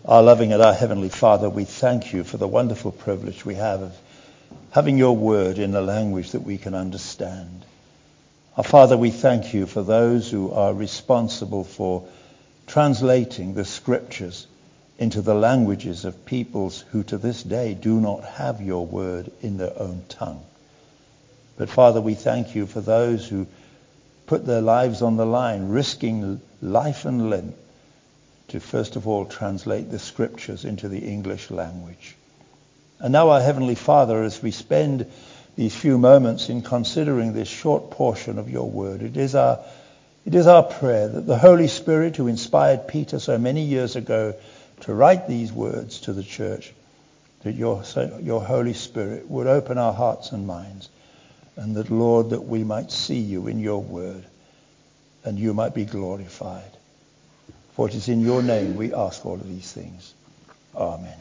Our loving and our Heavenly Father, we thank you for the wonderful privilege we have of having your word in a language that we can understand. Our Father, we thank you for those who are responsible for translating the scriptures into the languages of peoples who to this day do not have your word in their own tongue. But Father, we thank you for those who put their lives on the line, risking life and limb, to first of all translate the scriptures into the English language. And now, our Heavenly Father, as we spend these few moments in considering this short portion of your word, it is our prayer that the Holy Spirit, who inspired Peter so many years ago to write these words to the church, that your Holy Spirit would open our hearts and minds, and that, Lord, that we might see you in your word and you might be glorified. For it is in your name we ask all of these things. Amen.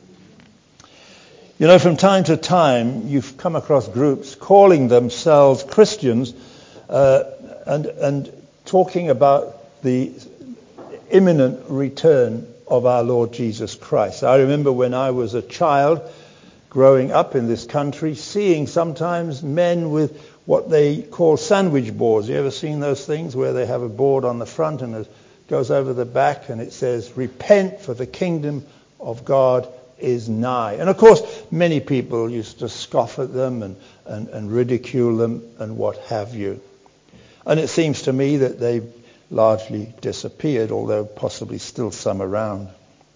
You know, from time to time, you've come across groups calling themselves Christians and talking about the imminent return of our Lord Jesus Christ. I remember when I was a child growing up in this country, seeing sometimes men with what they call sandwich boards. You ever seen those things where they have a board on the front and it goes over the back and it says, "Repent, for the kingdom of God is nigh." And of course, many people used to scoff at them and ridicule them and what have you. And it seems to me that they've largely disappeared, although possibly still some around.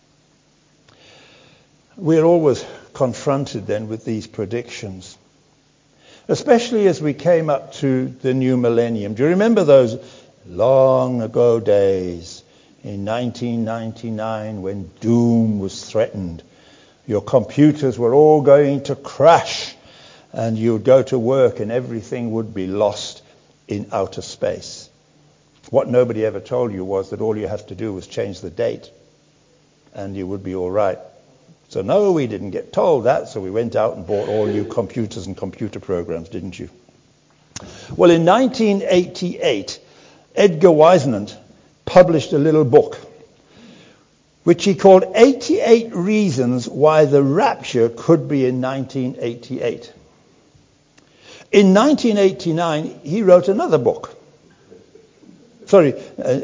We're always confronted then with these predictions, especially as we came up to the new millennium. Do you remember those long ago days in 1999 when doom was threatened? Your computers were all going to crash and you would go to work and everything would be lost in outer space. What nobody ever told you was that all you have to do was change the date and you would be all right. So no, we didn't get told that, so we went out and bought all new computers and computer programs, didn't you? Well, in 1988, Edgar Whisenant published a little book which he called 88 Reasons Why the Rapture Could Be in 1988. In 1989, he wrote another book. In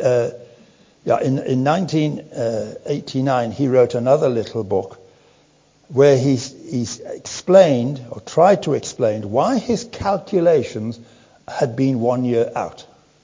1989, he wrote another little book where he explained, or tried to explain, why his calculations had been 1 year out.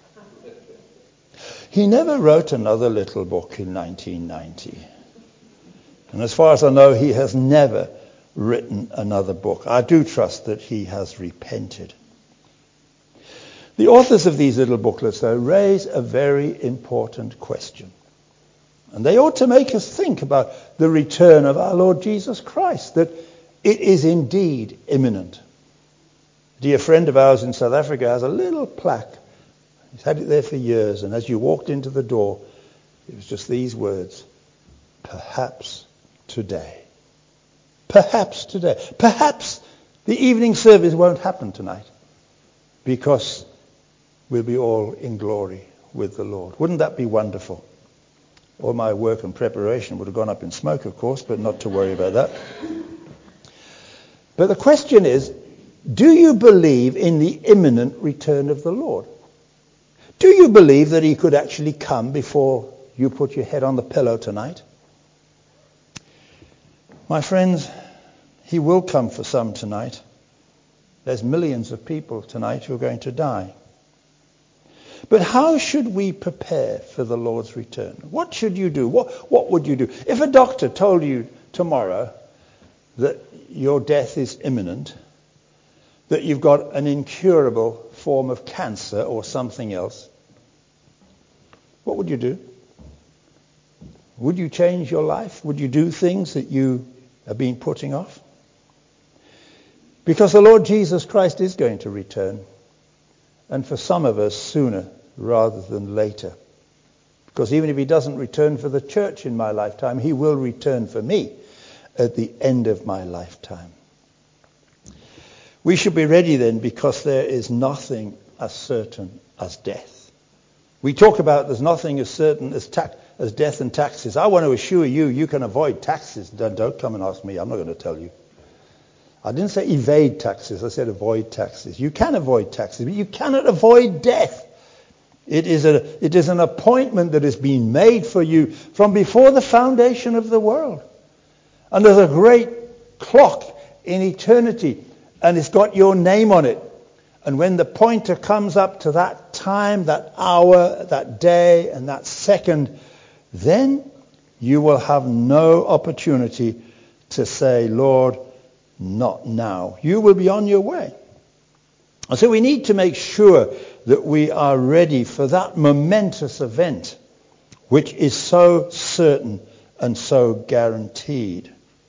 He never wrote another little book in 1990. And as far as I know, he has never written another book. I do trust that he has repented. The authors of these little booklets, though, raise a very important question. And they ought to make us think about the return of our Lord Jesus Christ, that it is indeed imminent. A dear friend of ours in South Africa has a little plaque. He's had it there for years, and as you walked into the door, it was just these words: perhaps today. Perhaps today. Perhaps the evening service won't happen tonight because we'll be all in glory with the Lord. Wouldn't that be wonderful? All my work and preparation would have gone up in smoke, of course, but not to worry about that. But the question is, do you believe in the imminent return of the Lord? Do you believe that he could actually come before you put your head on the pillow tonight? My friends, he will come for some tonight. There's millions of people tonight who are going to die. But how should we prepare for the Lord's return? What should you do? What would you do? If a doctor told you tomorrow that your death is imminent, that you've got an incurable form of cancer or something else, what would you do? Would you change your life? Would you do things that you have been putting off? Because the Lord Jesus Christ is going to return. And for some of us, sooner rather than later. Because even if he doesn't return for the church in my lifetime, he will return for me at the end of my lifetime. We should be ready then, because there is nothing as certain as death. We talk about there's nothing as certain as as death and taxes. I want to assure you, you can avoid taxes. Don't come and ask me. I'm not going to tell you. I didn't say evade taxes. I said avoid taxes. You can avoid taxes, but you cannot avoid death. It is an appointment that has been made for you from before the foundation of the world. And there's a great clock in eternity, and it's got your name on it. And when the pointer comes up to that time, that hour, that day, and that second, then you will have no opportunity to say, Lord, not now. You will be on your way. And so we need to make sure that we are ready for that momentous event, which is so certain and so guaranteed.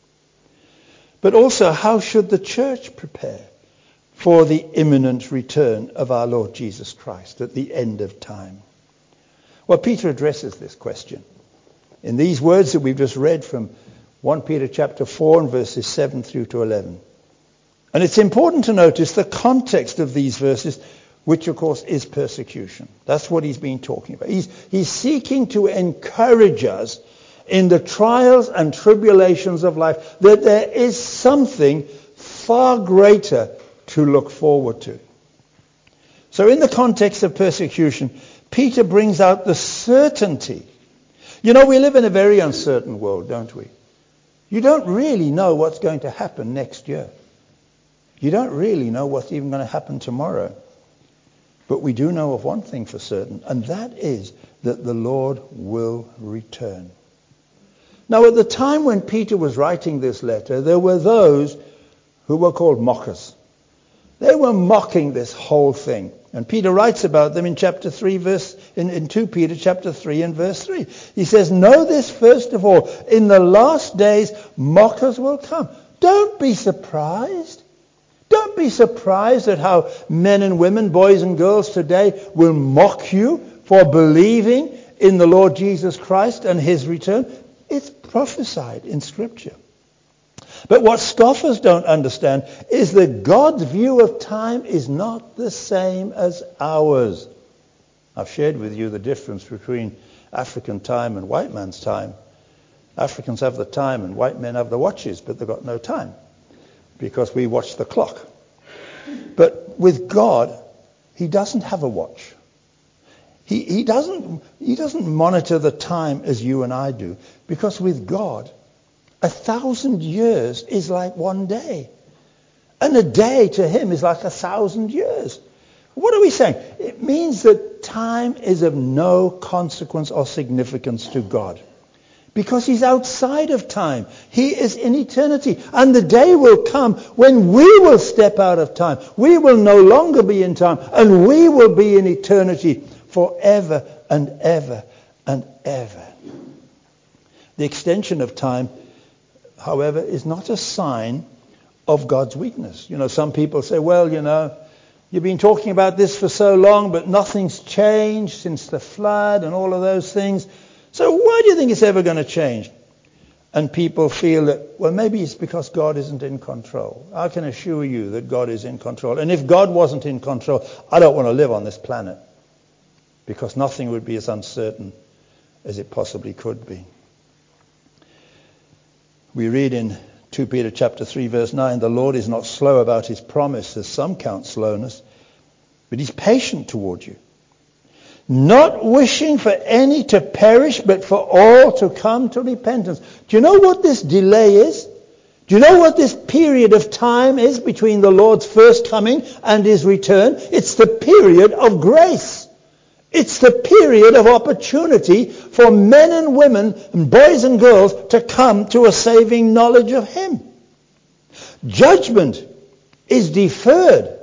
But also, how should the church prepare for the imminent return of our Lord Jesus Christ at the end of time? Well, Peter addresses this question in these words that we've just read from 1 Peter chapter 4 and verses 7 through to 11. And it's important to notice the context of these verses, which of course is persecution. That's what he's been talking about. He's seeking to encourage us in the trials and tribulations of life that there is something far greater to look forward to. So in the context of persecution, Peter brings out the certainty. You know, we live in a very uncertain world, don't we? You don't really know what's going to happen next year. You don't really know what's even going to happen tomorrow. But we do know of one thing for certain, and that is that the Lord will return. Now, at the time when Peter was writing this letter, there were those who were called mockers. They were mocking this whole thing. And Peter writes about them in chapter 3, in 2 Peter chapter 3 and verse 3. He says, know this first of all, in the last days mockers will come. Don't be surprised. Don't be surprised at how men and women, boys and girls today will mock you for believing in the Lord Jesus Christ and his return. It's prophesied in Scripture. But what scoffers don't understand is that God's view of time is not the same as ours. I've shared with you the difference between African time and white man's time. Africans have the time and white men have the watches, but they've got no time because we watch the clock. But with God, he doesn't have a watch. He doesn't monitor the time as you and I do, because with God, 1,000 years is like one day. And a day to him is like 1,000 years. What are we saying? It means that time is of no consequence or significance to God, because he's outside of time. He is in eternity. And the day will come when we will step out of time. We will no longer be in time, and we will be in eternity forever and ever and ever. The extension of time, however, is not a sign of God's weakness. You know, some people say, well, you know, you've been talking about this for so long, but nothing's changed since the flood and all of those things. So why do you think it's ever going to change? And people feel that, well, maybe it's because God isn't in control. I can assure you that God is in control. And if God wasn't in control, I don't want to live on this planet, because nothing would be as uncertain as it possibly could be. We read in 2 Peter chapter 3 verse 9, the Lord is not slow about his promise, as some count slowness, but he's patient toward you, not wishing for any to perish, but for all to come to repentance. Do you know what this delay is? Do you know what this period of time is between the Lord's first coming and his return? It's the period of grace. It's the period of opportunity for men and women and boys and girls to come to a saving knowledge of him. Judgment is deferred,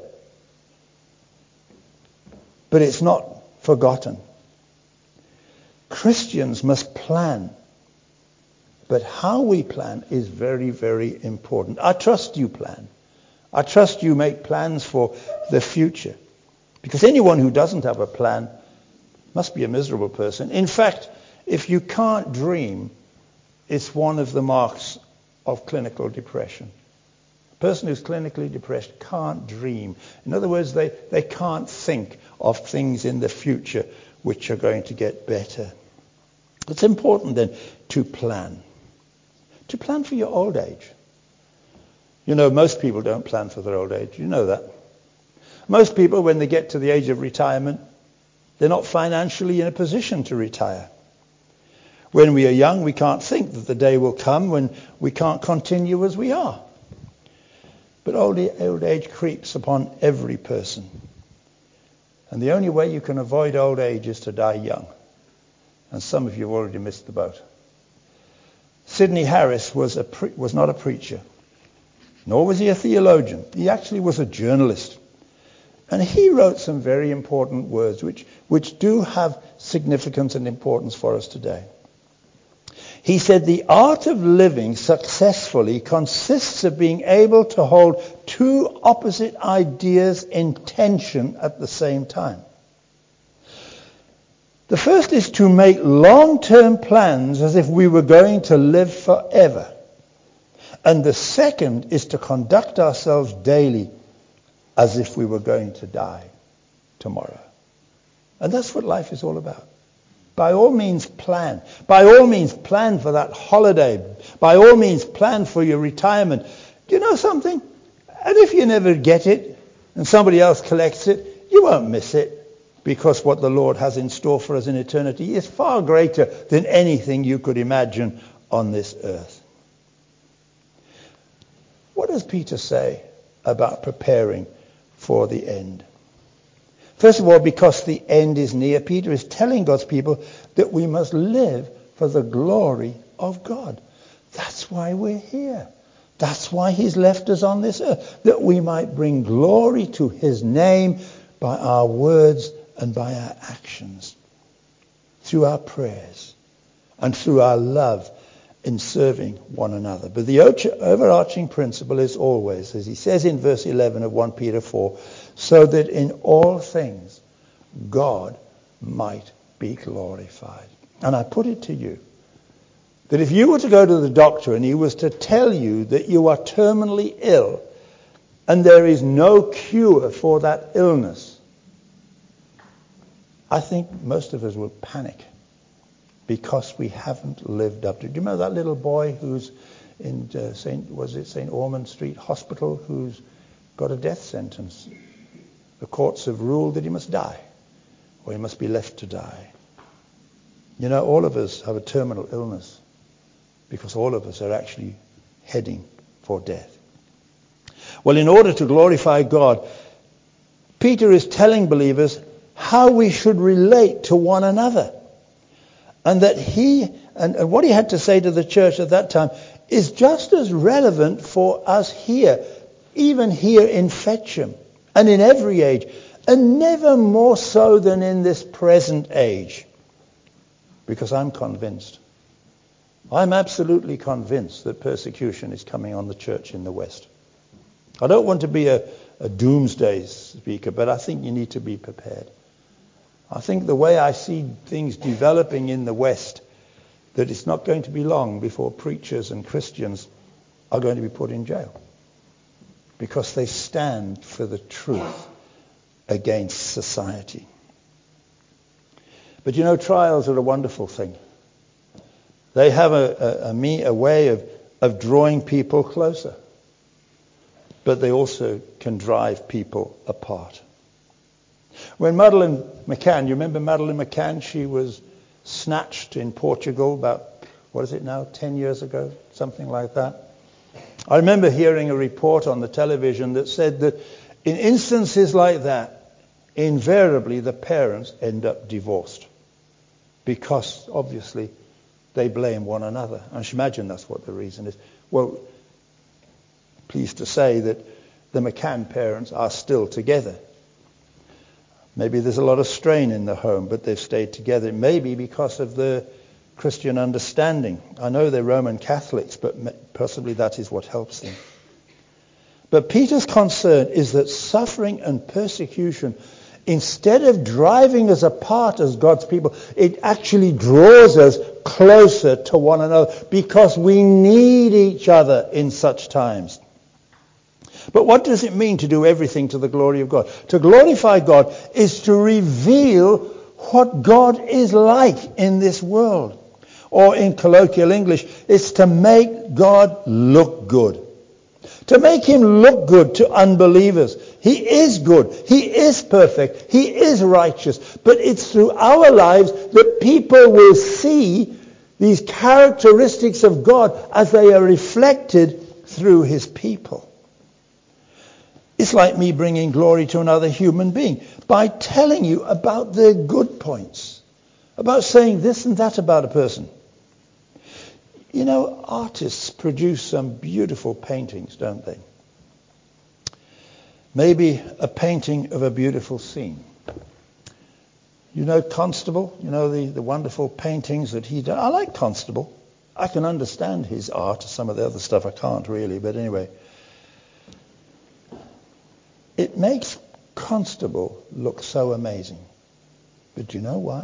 but it's not forgotten. Christians must plan, but how we plan is very, very important. I trust you plan. I trust you make plans for the future, because anyone who doesn't have a plan must be a miserable person. In fact, if you can't dream, it's one of the marks of clinical depression. A person who's clinically depressed can't dream. In other words, they can't think of things in the future which are going to get better. It's important then to plan. To plan for your old age. You know, most people don't plan for their old age. You know that. Most people, when they get to the age of retirement, they're not financially in a position to retire. When we are young, we can't think that the day will come when we can't continue as we are. But old age creeps upon every person. And the only way you can avoid old age is to die young. And some of you have already missed the boat. Sidney Harris was not a preacher, nor was he a theologian. He actually was a journalist. And he wrote some very important words which do have significance and importance for us today. He said, the art of living successfully consists of being able to hold two opposite ideas in tension at the same time. The first is to make long-term plans as if we were going to live forever. And the second is to conduct ourselves daily as if we were going to die tomorrow. And that's what life is all about. By all means, plan. By all means, plan for that holiday. By all means, plan for your retirement. Do you know something? And if you never get it and somebody else collects it, you won't miss it, because what the Lord has in store for us in eternity is far greater than anything you could imagine on this earth. What does Peter say about preparing for the end? First of all, because the end is near, Peter is telling God's people that we must live for the glory of God. That's why we're here. That's why he's left us on this earth, that we might bring glory to his name by our words and by our actions, through our prayers and through our love in serving one another. But the overarching principle is always, as he says in verse 11 of 1 Peter 4, so that in all things God might be glorified. And I put it to you, that if you were to go to the doctor and he was to tell you that you are terminally ill and there is no cure for that illness, I think most of us will panic because we haven't lived up to it. Do you remember that little boy who's in St. Ormond Street Hospital who's got a death sentence? The courts have ruled that he must die, or he must be left to die. You know, all of us have a terminal illness because all of us are actually heading for death. Well, in order to glorify God, Peter is telling believers how we should relate to one another. And that and what he had to say to the church at that time is just as relevant for us here, even here in Fetcham, and in every age, and never more so than in this present age. Because I'm convinced, I'm absolutely convinced that persecution is coming on the church in the West. I don't want to be a doomsday speaker, but I think you need to be prepared. I think the way I see things developing in the West, that it's not going to be long before preachers and Christians are going to be put in jail because they stand for the truth against society. But you know, trials are a wonderful thing. They have a way of drawing people closer, but they also can drive people apart. When Madeleine McCann, you remember Madeleine McCann? She was snatched in Portugal about, 10 years ago? Something like that. I remember hearing a report on the television that said that in instances like that, invariably the parents end up divorced because, obviously, they blame one another. I should imagine that's what the reason is. Well, pleased to say that the McCann parents are still together. Maybe there's a lot of strain in the home, but they've stayed together. Maybe because of the Christian understanding. I know they're Roman Catholics, but possibly that is what helps them. But Peter's concern is that suffering and persecution, instead of driving us apart as God's people, it actually draws us closer to one another because we need each other in such times. But what does it mean to do everything to the glory of God? To glorify God is to reveal what God is like in this world. Or in colloquial English, it's to make God look good. To make him look good to unbelievers. He is good. He is perfect. He is righteous. But it's through our lives that people will see these characteristics of God as they are reflected through his people. It's like me bringing glory to another human being by telling you about their good points, about saying this and that about a person. You know, artists produce some beautiful paintings, don't they? Maybe a painting of a beautiful scene. You know Constable? You know the wonderful paintings that he does? I like Constable. I can understand his art. Some of the other stuff I can't really, but anyway. It makes Constable look so amazing. But do you know why?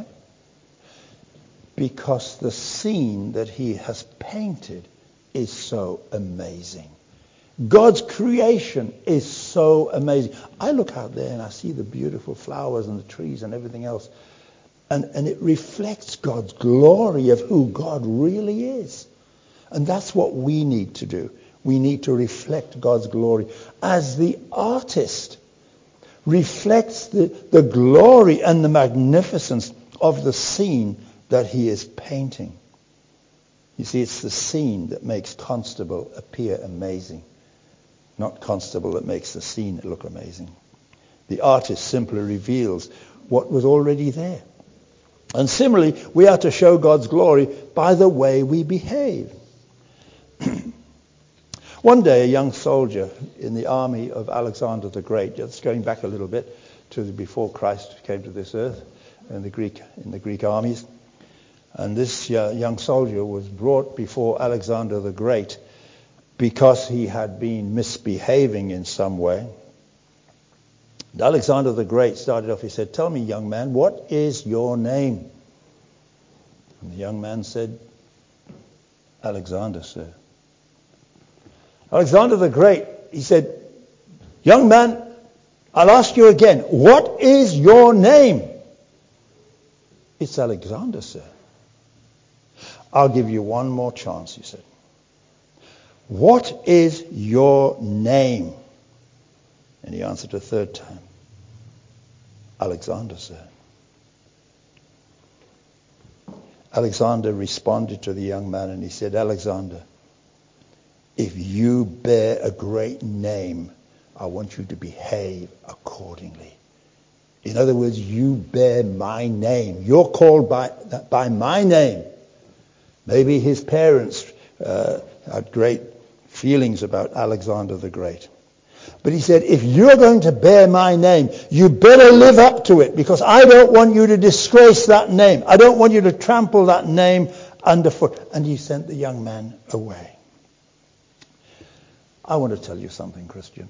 Because the scene that he has painted is so amazing. God's creation is so amazing. I look out there and I see the beautiful flowers and the trees and everything else. And it reflects God's glory of who God really is. And that's what we need to do. We need to reflect God's glory. As the artist reflects the glory and the magnificence of the scene that he is painting. You see, it's the scene that makes Constable appear amazing, not Constable that makes the scene look amazing. The artist simply reveals what was already there. And similarly, we are to show God's glory by the way we behave. One day, a young soldier in the army of Alexander the Great, just going back a little bit to before Christ came to this earth, in the Greek armies, and this young soldier was brought before Alexander the Great because he had been misbehaving in some way. And Alexander the Great started off, he said, "Tell me, young man, what is your name?" And the young man said, "Alexander, sir." Alexander the Great, he said, "Young man, I'll ask you again, what is your name?" "It's Alexander, sir." "I'll give you one more chance," he said. "What is your name?" And he answered a third time, "Alexander, sir." Alexander responded to the young man and he said, "Alexander, if you bear a great name, I want you to behave accordingly." In other words, you bear my name. You're called by my name. Maybe his parents had great feelings about Alexander the Great. But he said, if you're going to bear my name, you better live up to it, because I don't want you to disgrace that name. I don't want you to trample that name underfoot. And he sent the young man away. I want to tell you something, Christian.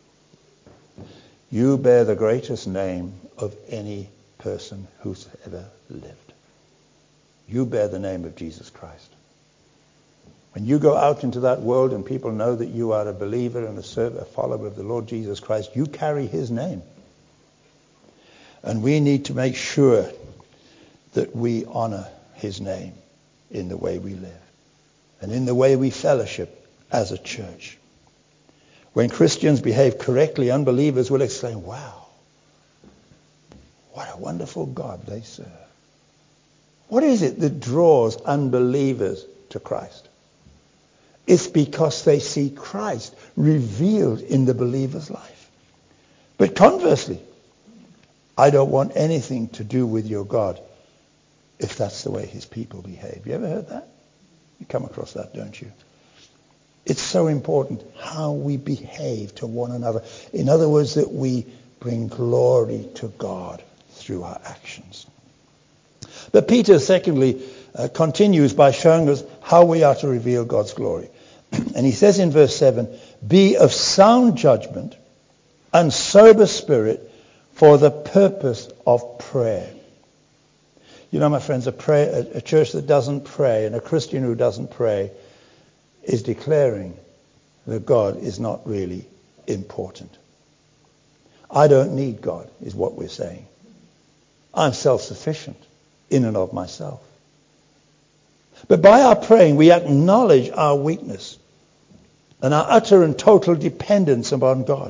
You bear the greatest name of any person who's ever lived. You bear the name of Jesus Christ. When you go out into that world and people know that you are a believer and a follower of the Lord Jesus Christ, you carry his name. And we need to make sure that we honor his name in the way we live and in the way we fellowship as a church. When Christians behave correctly, unbelievers will exclaim, "Wow, what a wonderful God they serve." What is it that draws unbelievers to Christ? It's because they see Christ revealed in the believer's life. But conversely, I don't want anything to do with your God if that's the way his people behave. You ever heard that? You come across that, don't you? It's so important how we behave to one another. In other words, that we bring glory to God through our actions. But Peter, secondly, continues by showing us how we are to reveal God's glory. And he says in verse 7, "Be of sound judgment and sober spirit for the purpose of prayer." You know, my friends, a church that doesn't pray and a Christian who doesn't pray is declaring that God is not really important. I don't need God, is what we're saying. I'm self-sufficient in and of myself. But by our praying, we acknowledge our weakness and our utter and total dependence upon God.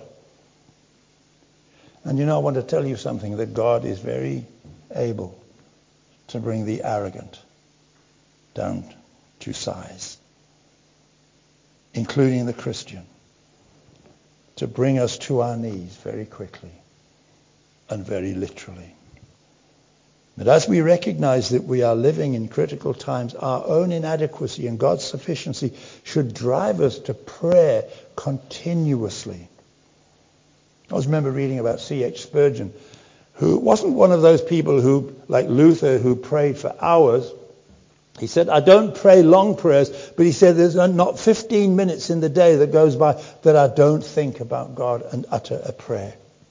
And I want to tell you something, that God is very able to bring the arrogant down to size, including the Christian, to bring us to our knees very quickly and very literally. But as we recognize that we are living in critical times, our own inadequacy and God's sufficiency should drive us to prayer continuously. I always remember reading about C.H. Spurgeon, who wasn't one of those people who, like Luther, who prayed for hours. He said, I don't pray long prayers, but he said there's not 15 minutes in the day that goes by that I don't think about God and utter a prayer.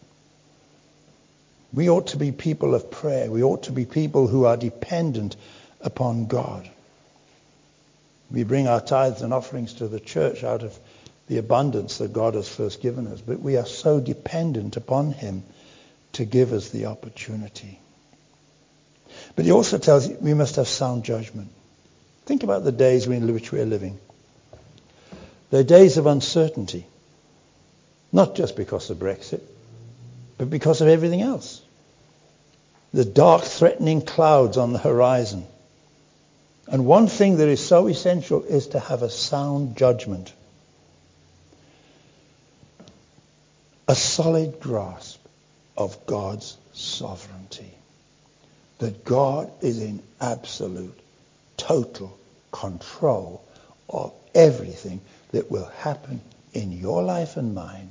We ought to be people of prayer. We ought to be people who are dependent upon God. We bring our tithes and offerings to the church out of the abundance that God has first given us, but we are so dependent upon him to give us the opportunity. But he also tells you we must have sound judgment. Think about the days in which we are living. They're days of uncertainty, not just because of Brexit, but because of everything else. The dark, threatening clouds on the horizon. And one thing that is so essential is to have a sound judgment. A solid grasp of God's sovereignty. That God is in absolute, total control of everything that will happen in your life and mine,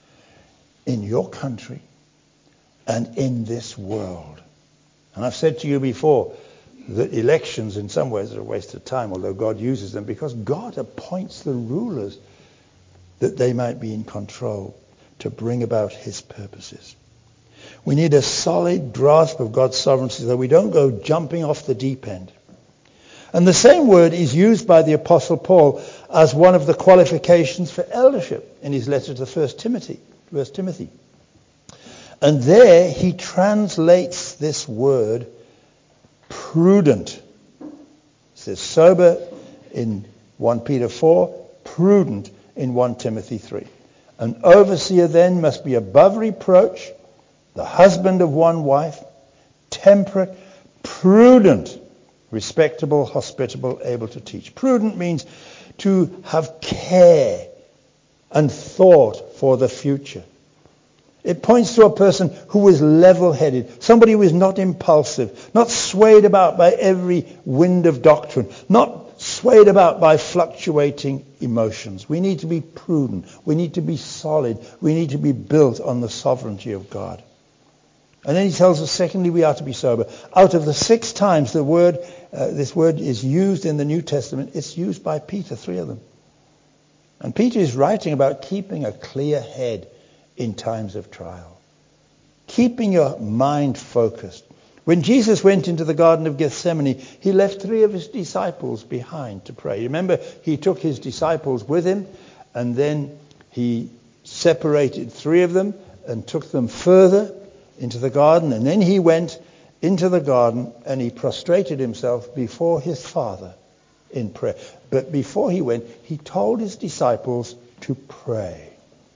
in your country, and in this world. And I've said to you before that elections in some ways are a waste of time, although God uses them, because God appoints the rulers that they might be in control to bring about his purposes. We need a solid grasp of God's sovereignty so that we don't go jumping off the deep end. And the same word is used by the Apostle Paul as one of the qualifications for eldership in his letter to 1 Timothy. And there he translates this word prudent. It says sober in 1 Peter 4, prudent in 1 Timothy 3. An overseer then must be above reproach, the husband of one wife, temperate, prudent, respectable, hospitable, able to teach. Prudent means to have care and thought for the future. It points to a person who is level-headed, somebody who is not impulsive, not swayed about by every wind of doctrine, not swayed about by fluctuating emotions. We need to be prudent. We need to be solid. We need to be built on the sovereignty of God. And then he tells us, secondly, we are to be sober. Out of the 6 times this word is used in the New Testament, it's used by Peter, 3 of them. And Peter is writing about keeping a clear head in times of trial. Keeping your mind focused. When Jesus went into the Garden of Gethsemane, he left 3 of his disciples behind to pray. Remember, he took his disciples with him, and then he separated 3 of them and took them further into the garden. And then he went into the garden and he prostrated himself before his Father in prayer. But before he went, he told his disciples to pray.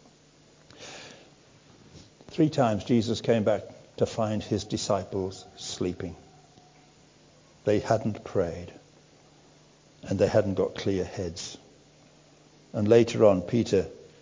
3 times Jesus came back to find his disciples sleeping. They hadn't prayed, and they hadn't got clear heads. And later on, Peter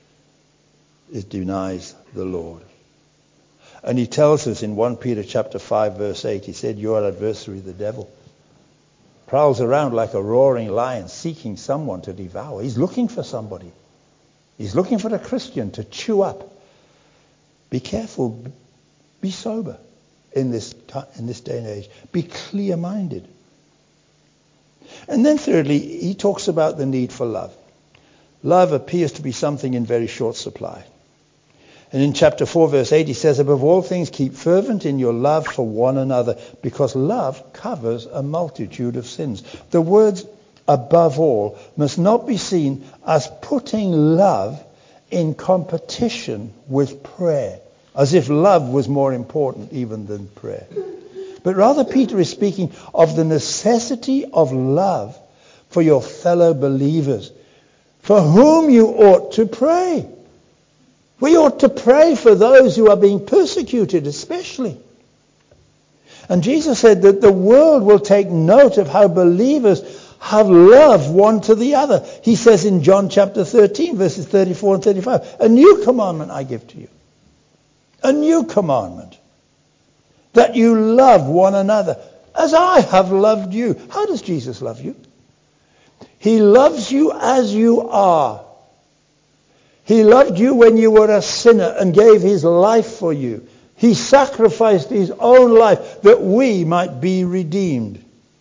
denies the Lord. And he tells us in 1 Peter chapter 5, verse 8, he said, your adversary, the devil, prowls around like a roaring lion, seeking someone to devour. He's looking for somebody. He's looking for a Christian to chew up. Be careful. Be sober in this day and age. Be clear-minded. And then thirdly, he talks about the need for love. Love appears to be something in very short supply. And in chapter 4, verse 8, he says, above all things, keep fervent in your love for one another, because love covers a multitude of sins. The words above all must not be seen as putting love in competition with prayer, as if love was more important even than prayer. But rather, Peter is speaking of the necessity of love for your fellow believers, for whom you ought to pray. We ought to pray for those who are being persecuted especially. And Jesus said that the world will take note of how believers have love one to the other. He says in John chapter 13, verses 34 and 35, a new commandment I give to you. A new commandment. That you love one another as I have loved you. How does Jesus love you? He loves you as you are. He loved you when you were a sinner and gave his life for you. He sacrificed his own life that we might be redeemed.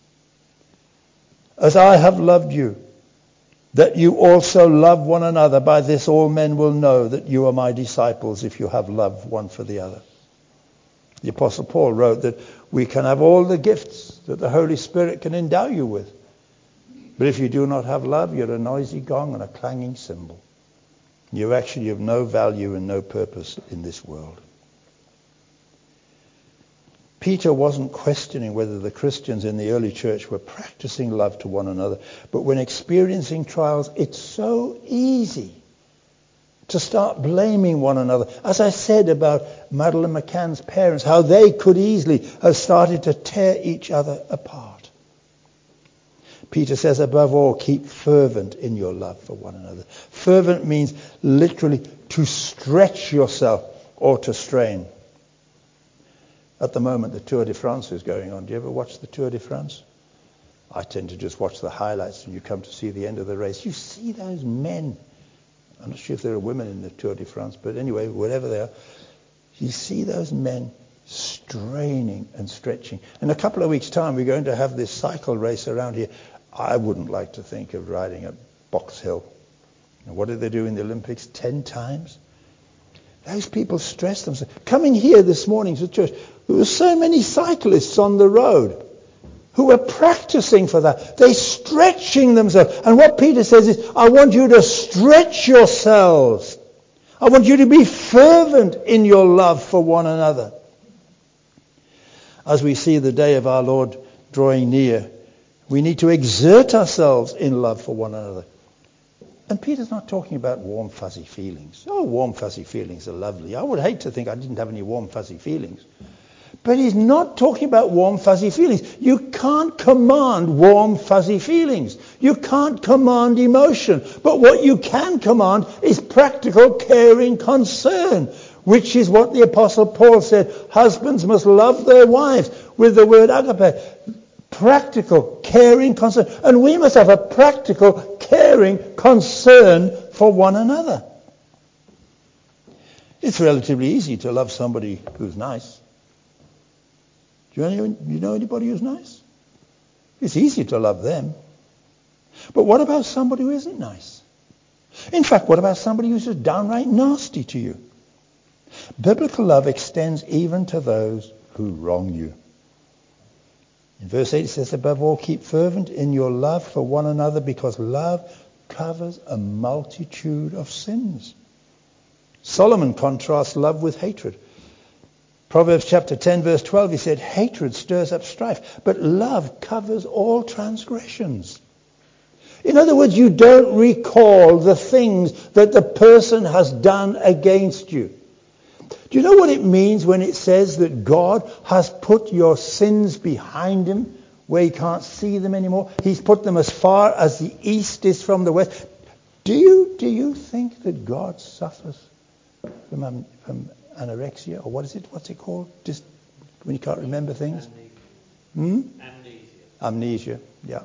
As I have loved you, that you also love one another. By this all men will know that you are my disciples, if you have love one for the other. The Apostle Paul wrote that we can have all the gifts that the Holy Spirit can endow you with. But if you do not have love, you're a noisy gong and a clanging cymbal. You actually have no value and no purpose in this world. Peter wasn't questioning whether the Christians in the early church were practicing love to one another. But when experiencing trials, it's so easy to start blaming one another. As I said about Madeleine McCann's parents, how they could easily have started to tear each other apart. Peter says, above all, keep fervent in your love for one another. Fervent means literally to stretch yourself or to strain. At the moment, the Tour de France is going on. Do you ever watch the Tour de France? I tend to just watch the highlights and you come to see the end of the race. You see those men. I'm not sure if there are women in the Tour de France, but anyway, whatever they are, you see those men straining and stretching. In a couple of weeks' time, we're going to have this cycle race around here. I wouldn't like to think of riding at Box Hill. And what did they do in the Olympics? 10 times? Those people stress themselves. Coming here this morning to church, there were so many cyclists on the road who were practicing for that. They're stretching themselves. And what Peter says is, I want you to stretch yourselves. I want you to be fervent in your love for one another. As we see the day of our Lord drawing near, we need to exert ourselves in love for one another. And Peter's not talking about warm, fuzzy feelings. Oh, warm, fuzzy feelings are lovely. I would hate to think I didn't have any warm, fuzzy feelings. But he's not talking about warm, fuzzy feelings. You can't command warm, fuzzy feelings. You can't command emotion. But what you can command is practical, caring concern, which is what the Apostle Paul said. Husbands must love their wives with the word agape. Practical, caring concern. And we must have a practical, caring concern for one another. It's relatively easy to love somebody who's nice. Do you know anybody who's nice? It's easy to love them. But what about somebody who isn't nice? In fact, what about somebody who's just downright nasty to you? Biblical love extends even to those who wrong you. In verse 8 it says, above all, keep fervent in your love for one another, because love covers a multitude of sins. Solomon contrasts love with hatred. Proverbs chapter 10, verse 12, he said, hatred stirs up strife, but love covers all transgressions. In other words, you don't recall the things that the person has done against you. Do you know what it means when it says that God has put your sins behind him, where you can't see them anymore? He's put them as far as the east is from the west. Do you think that God suffers from anorexia, or what's it called? Just when you can't remember things? Amnesia, yeah.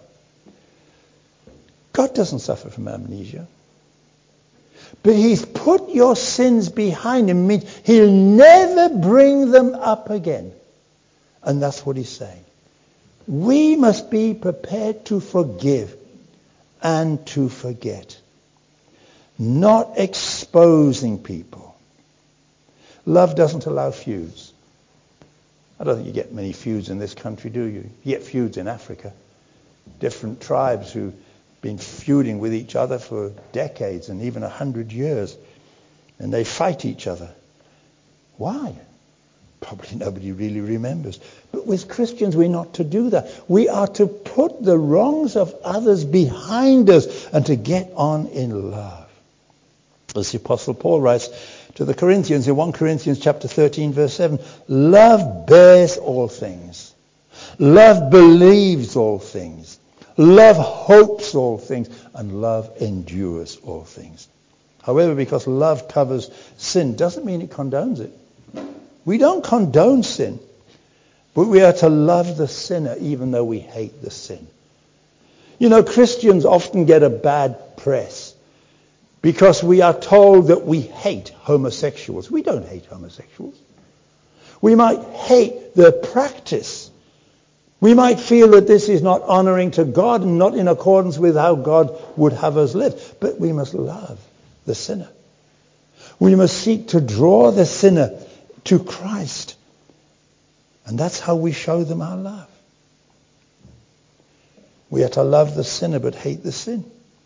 God doesn't suffer from amnesia. But he's put your sins behind him, means he'll never bring them up again. And that's what he's saying. We must be prepared to forgive and to forget. Not exposing people. Love doesn't allow feuds. I don't think you get many feuds in this country, do you? You get feuds in Africa. Different tribes who've been feuding with each other for decades and even 100 years. And they fight each other. Why? Probably nobody really remembers. But with Christians, we're not to do that. We are to put the wrongs of others behind us and to get on in love. As the Apostle Paul writes to the Corinthians in 1 Corinthians chapter 13, verse 7, love bears all things. Love believes all things. Love hopes all things. And love endures all things. However, because love covers sin doesn't mean it condones it. We don't condone sin, but we are to love the sinner even though we hate the sin. You know, Christians often get a bad press because we are told that we hate homosexuals. We don't hate homosexuals. We might hate their practice. We might feel that this is not honoring to God and not in accordance with how God would have us live. But we must love the sinner. We must seek to draw the sinner to Christ. And that's how we show them our love. We are to love the sinner but hate the sin.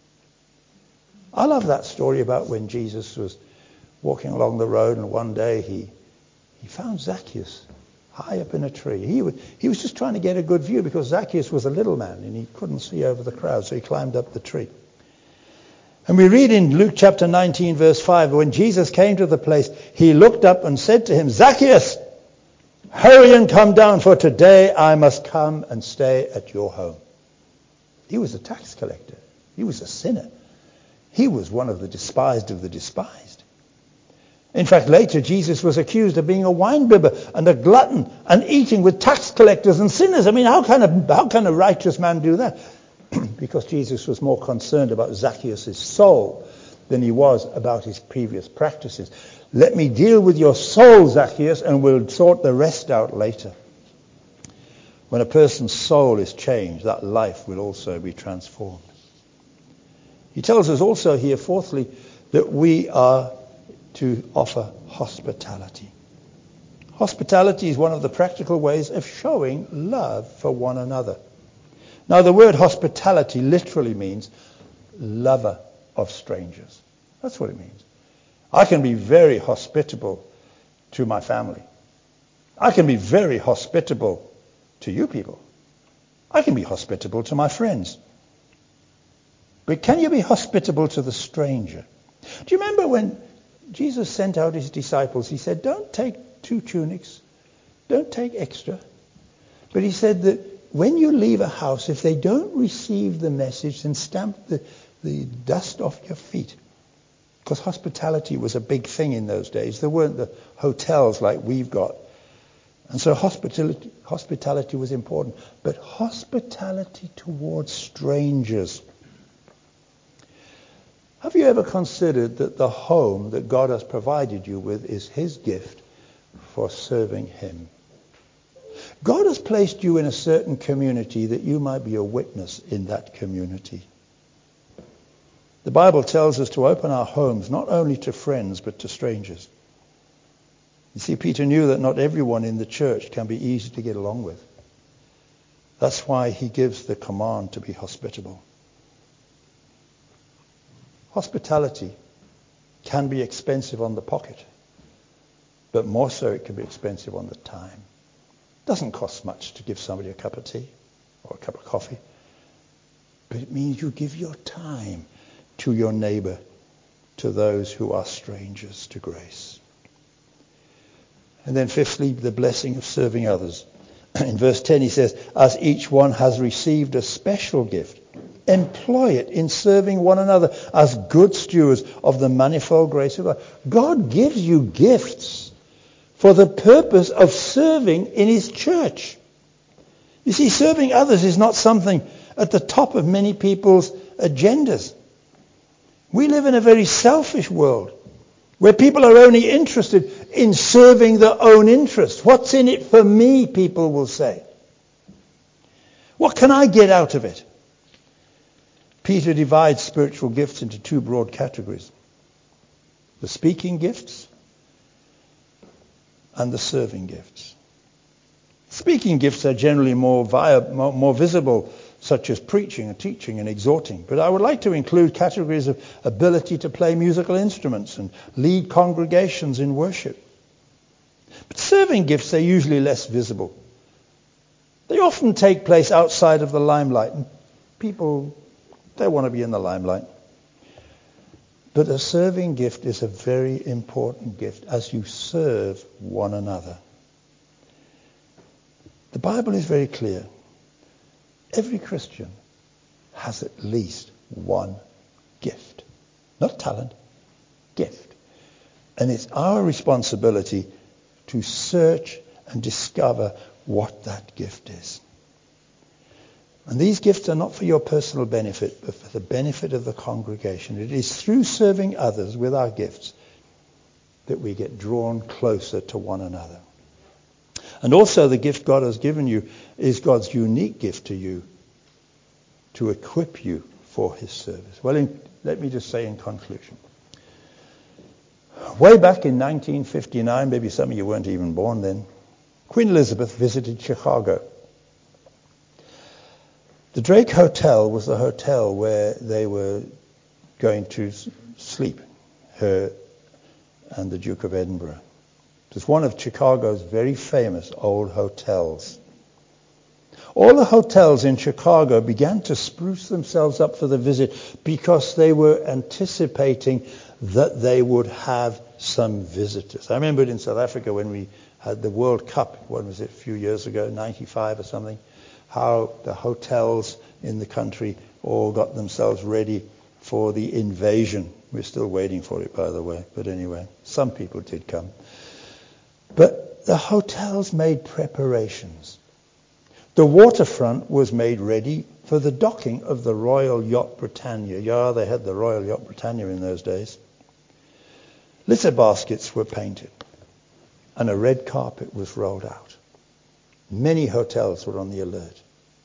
I love that story about when Jesus was walking along the road and one day he found Zacchaeus high up in a tree. He was just trying to get a good view because Zacchaeus was a little man and he couldn't see over the crowd, so he climbed up the tree. And we read in Luke chapter 19, verse 5, when Jesus came to the place, he looked up and said to him, Zacchaeus, hurry and come down, for today I must come and stay at your home. He was a tax collector. He was a sinner. He was one of the despised of the despised. In fact, later Jesus was accused of being a winebibber and a glutton and eating with tax collectors and sinners. I mean, how can a righteous man do that? Because Jesus was more concerned about Zacchaeus' soul than he was about his previous practices. Let me deal with your soul, Zacchaeus, and we'll sort the rest out later. When a person's soul is changed, that life will also be transformed. He tells us also here, fourthly, that we are to offer hospitality. Hospitality is one of the practical ways of showing love for one another. Now, the word hospitality literally means lover of strangers. That's what it means. I can be very hospitable to my family. I can be very hospitable to you people. I can be hospitable to my friends. But can you be hospitable to the stranger? Do you remember when Jesus sent out his disciples? He said, don't take 2 tunics. Don't take extra. But he said that when you leave a house, if they don't receive the message, then stamp the dust off your feet. Because hospitality was a big thing in those days. There weren't the hotels like we've got. And so hospitality was important. But hospitality towards strangers. Have you ever considered that the home that God has provided you with is his gift for serving him? God has placed you in a certain community that you might be a witness in that community. The Bible tells us to open our homes not only to friends but to strangers. You see, Peter knew that not everyone in the church can be easy to get along with. That's why he gives the command to be hospitable. Hospitality can be expensive on the pocket, but more so it can be expensive on the time. It doesn't cost much to give somebody a cup of tea or a cup of coffee, but it means you give your time to your neighbor, to those who are strangers to grace. And then fifthly, the blessing of serving others. In verse 10 he says, as each one has received a special gift, employ it in serving one another as good stewards of the manifold grace of God. God gives you gifts for the purpose of serving in his church. You see, serving others is not something at the top of many people's agendas. We live in a very selfish world where people are only interested in serving their own interests. What's in it for me, people will say. What can I get out of it? Peter divides spiritual gifts into 2 broad categories. The speaking gifts and the serving gifts. Speaking gifts are generally more visible, such as preaching and teaching and exhorting. But I would like to include categories of ability to play musical instruments and lead congregations in worship. But serving gifts are usually less visible. They often take place outside of the limelight, and people, they want to be in the limelight. But a serving gift is a very important gift as you serve one another. The Bible is very clear. Every Christian has at least one gift. Not talent, gift. And it's our responsibility to search and discover what that gift is. And these gifts are not for your personal benefit, but for the benefit of the congregation. It is through serving others with our gifts that we get drawn closer to one another. And also the gift God has given you is God's unique gift to you to equip you for his service. Well, let me just say in conclusion. Way back in 1959, maybe some of you weren't even born then, Queen Elizabeth visited Chicago. The Drake Hotel was the hotel where they were going to sleep, her and the Duke of Edinburgh. It was one of Chicago's very famous old hotels. All the hotels in Chicago began to spruce themselves up for the visit because they were anticipating that they would have some visitors. I remember in South Africa when we had the World Cup, what was it, a few years ago, 95 or something, how the hotels in the country all got themselves ready for the invasion. We're still waiting for it, by the way. But anyway, some people did come. But the hotels made preparations. The waterfront was made ready for the docking of the Royal Yacht Britannia. Yeah, they had the Royal Yacht Britannia in those days. Litter baskets were painted, and a red carpet was rolled out. Many hotels were on the alert.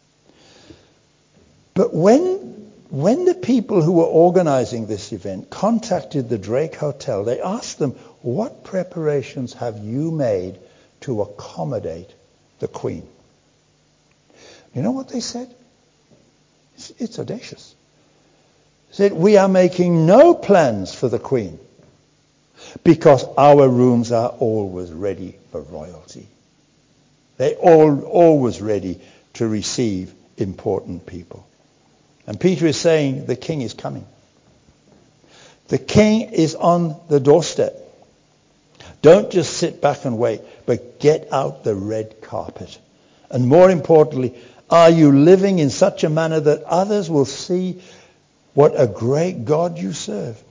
But when the people who were organizing this event contacted the Drake Hotel, they asked them, what preparations have you made to accommodate the Queen? You know what they said? It's audacious. They said, we are making no plans for the Queen because our rooms are always ready for royalty. They're always ready to receive important people. And Peter is saying the King is coming. The King is on the doorstep. Don't just sit back and wait, but get out the red carpet. And more importantly, are you living in such a manner that others will see what a great God you serve?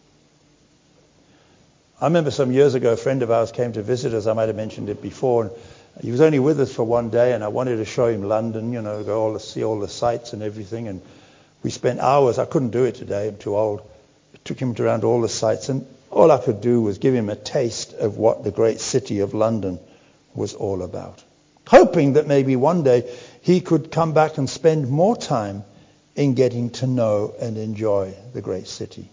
I remember some years ago, a friend of ours came to visit us. I might have mentioned it before. And he was only with us for one day, and I wanted to show him London, see all the sights and everything. And we spent hours. I couldn't do it today. I'm too old. I took him around all the sights, and all I could do was give him a taste of what the great city of London was all about, hoping that maybe one day he could come back and spend more time in getting to know and enjoy the great city.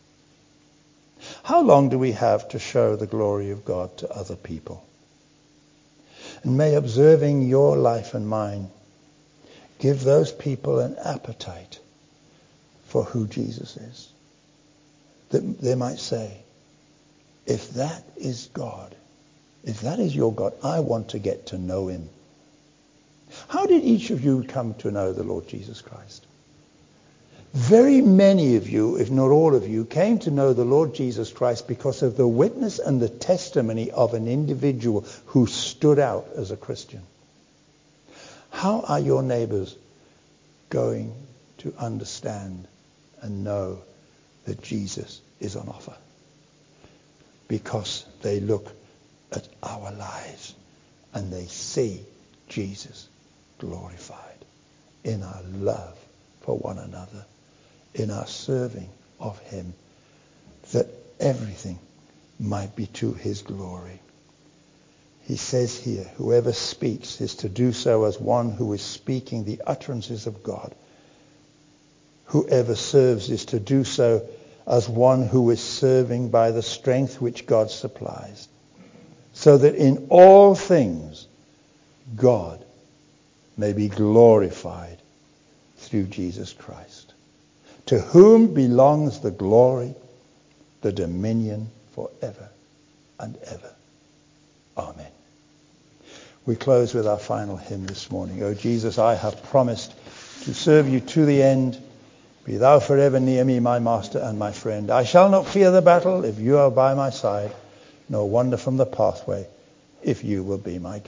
How long do we have to show the glory of God to other people? And may observing your life and mine give those people an appetite for who Jesus is. That they might say, if that is God, if that is your God, I want to get to know him. How did each of you come to know the Lord Jesus Christ? Very many of you, if not all of you, came to know the Lord Jesus Christ because of the witness and the testimony of an individual who stood out as a Christian. How are your neighbors going to understand and know that Jesus is on offer? Because they look at our lives and they see Jesus glorified in our love for one another, in our serving of him, that everything might be to his glory. He says here, whoever speaks is to do so as one who is speaking the utterances of God. Whoever serves is to do so as one who is serving by the strength which God supplies, so that in all things God may be glorified through Jesus Christ, to whom belongs the glory, the dominion forever and ever. Amen. We close with our final hymn this morning. O Jesus, I have promised to serve you to the end. Be thou forever near me, my master and my friend. I shall not fear the battle if you are by my side, nor wander from the pathway if you will be my guide.